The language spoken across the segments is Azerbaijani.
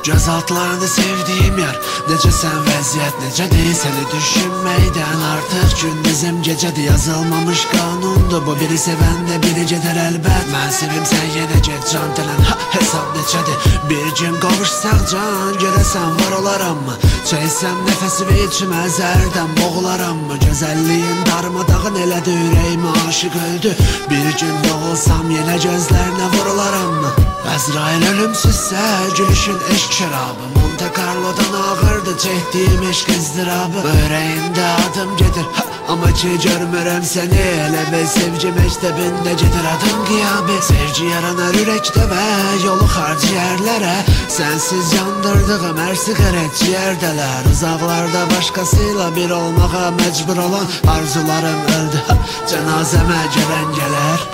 Göz altlarını sevdiğim yer, necəsən vəziyyət necədir? Səni düşünməkdən artıq gündüzüm gecədir. Yazılmamış qanundur bu, biri sevəndə biri gedər əlbət. Mən sevim sən yenə get can dilən, hesab neçədir? Bir gün qovuşsaq can, görəsən var olaram mı? Çəysəm nəfəsi və içimə zərdən boğularam mı? Gözəlliyin darmadağın elədi, ürəyimi aşıq öldü. Bir gün boğulsam yenə gözlərinə vurularam mı? Əzrail ölümsüzsə gülüşün eşq şərabı, Monte Carlo'dan ağırdı çəkdiyim eşq ızdırabı. Ürəyimdə adım gedir, amma ki görmürəm səni. Elə bil sevgi məktəbində gedir adım qiyabi. Sevgi yaranar ürəkdə və yolu xarc yerlərə. Sənsiz yandırdığım hər siqaret ciğərdələr. Uzaqlarda başqasıyla bir olmağa məcbur olan arzularım öldü, cənazəmə gələn gələr.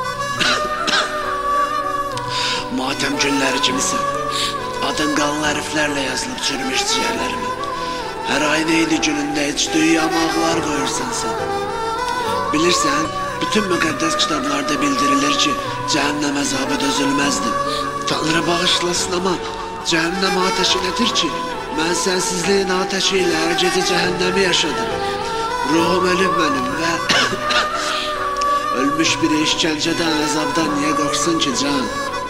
Matəm günləri kimisən, adın qanlı hərflərlə yazılıb çürümüş ciyərlərimin. Hər ay neydi günündə heç düyamaqlar qoyursan sən. Bilirsən, bütün müqəddəs kitablarda bildirilir ki, cəhənnəm əzabı dözülməzdir. Tanrı bağışlasın, amma cəhənnəm ateşi nədir ki? Mən sənsizliyin ateşi ilə hər gecə cəhənnəmi yaşadım. Ruhum ölüb mənim və ölmüş biri işgəncədən, əzabdan niyə qorxsun ki can?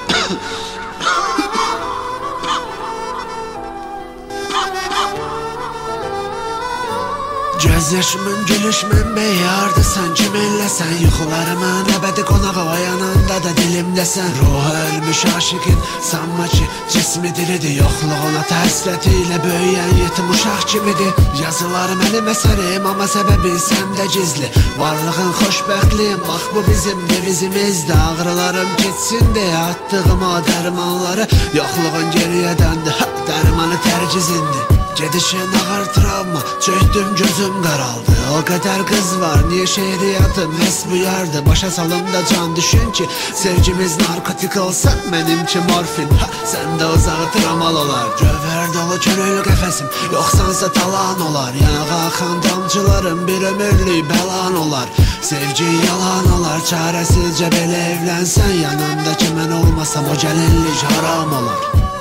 Göz yaşımın gülüşmün beyardısan, kiminləsən? Yuxularımın əbədi qonağı oyananda da dilimdəsən. Ruhu ölmüş aşıqın sanma ki cismi diridir. Yoxluğuna təsrətilə böyüyən yetim uşaq kimidir. Yazılar mənim əsərim, amma səbəbi səndə gizli. Varlığın xoşbəxtliyim, bax bu bizim devizimizdir. Ağrılarım keçsin deyə attığım o dərmanları, yoxluğun geriyə döndü, dərmanı tərcizindir. Gedişin ağır travma, çöktüm gözüm qaraldı. O qədər qız var, niyə şeiriyyatım həs bu yardı? Başa salımda can düşün ki, sevgimiz narkotik olsa mənimki morfin, səndə uzağı tramal olar. Gövhər dolu könül qəfəsim, yoxsansa talan olar. Yanağa axan damcılarım bir ömürlük bəlan olar. Sevgi yalan olar, çarəsizcə belə evlənsən. Yanındakı mən olmasam o gəlinlik haram olar.